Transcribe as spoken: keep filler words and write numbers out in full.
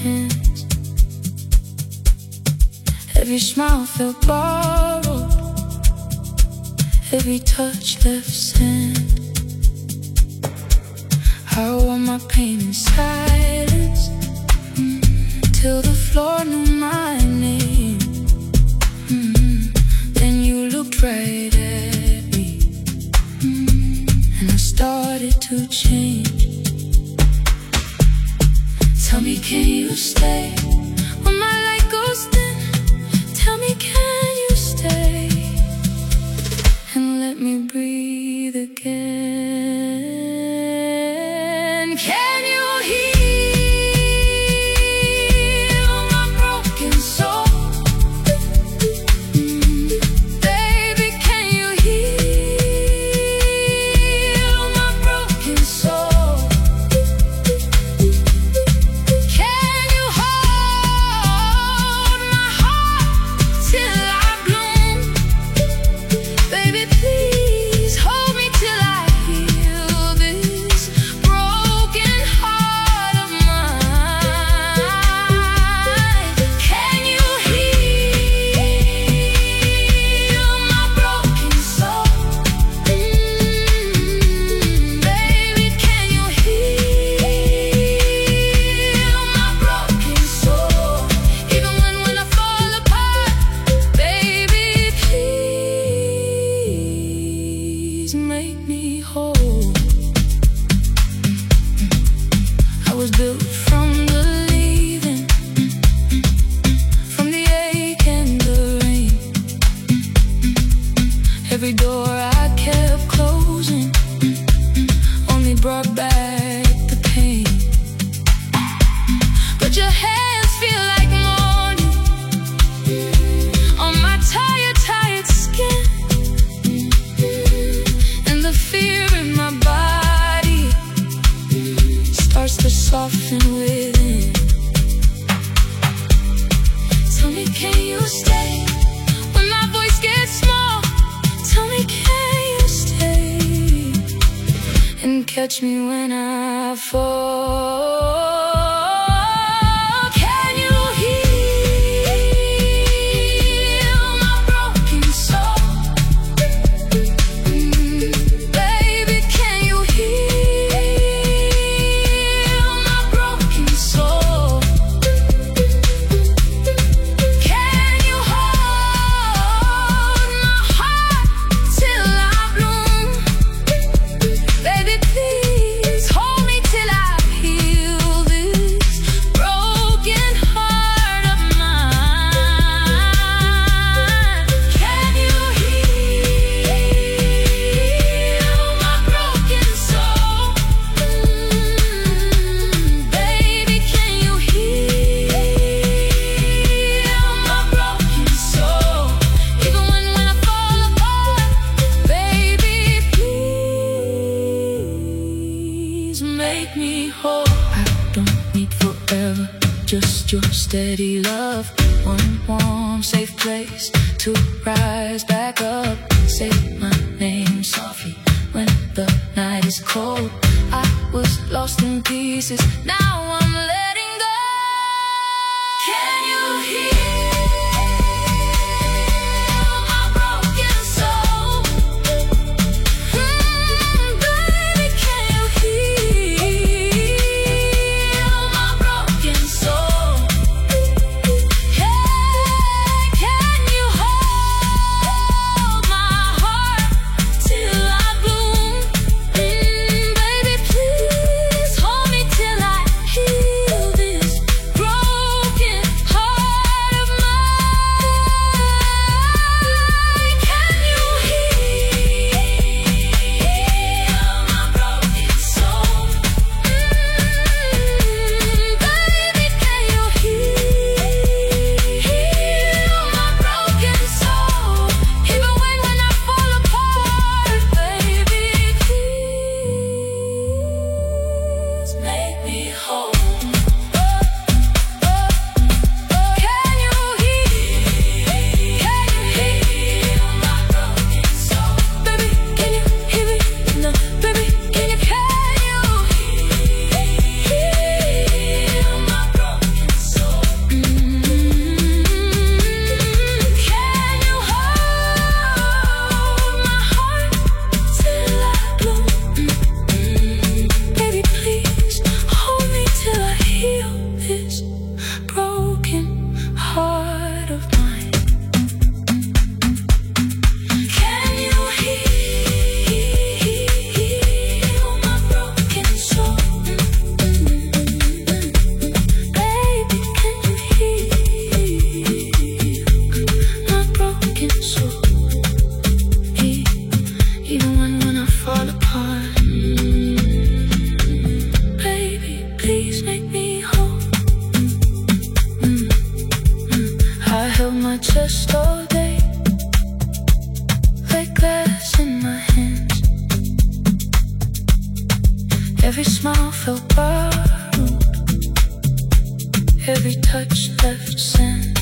hands. Every smile felt borrowed, every touch left sand. I wore my pain in silence, mm, till the floor knew my name. mm, Then you looked right at me, mm, and I started to change. Tell me, can you stay when my light goes dim? Tell me, can you stay and let me breathe again? Can you heal my broken soul? Mm, baby, can you heal my broken soul? Can you hold my heart till I bloom? Baby, please hold me till I heal this broken heart of mine. Can you heal my broken soul? Mm, baby, can you heal my broken soul? Even when, when I fall apart, baby, please make me whole. I was built from the leaving, from the ache and the rain. Every door I kept closing only brought back the pain. But your hands feel like morning on my tired, tired skin, and the fear in my body starts to soften within. Tell me, can you stay when my voice gets small? Tell me, can you stay and catch me when I fall? Can you heal my broken soul? Mm, baby, can you heal my broken soul? Can you hold my heart till I bloom? Baby, please hold me till I heal this broken heart of mine. Can you heal my broken soul? Mm, baby, can you heal my broken soul? Even when, when I fall apart, baby, please make me whole. I don't need forever, just your steady love. One warm, safe place to rise back up. Say my name softly when the night is cold. I was lost in pieces, now I'm letting go. Can you heal my broken soul? Mm, baby, can you heal my broken soul? Hey, can you hold my heart till I bloom? Mm, baby, please hold me till I heal this broken heart of held my chest all day, like glass in my hands. Every smile felt borrowed, every touch left sand.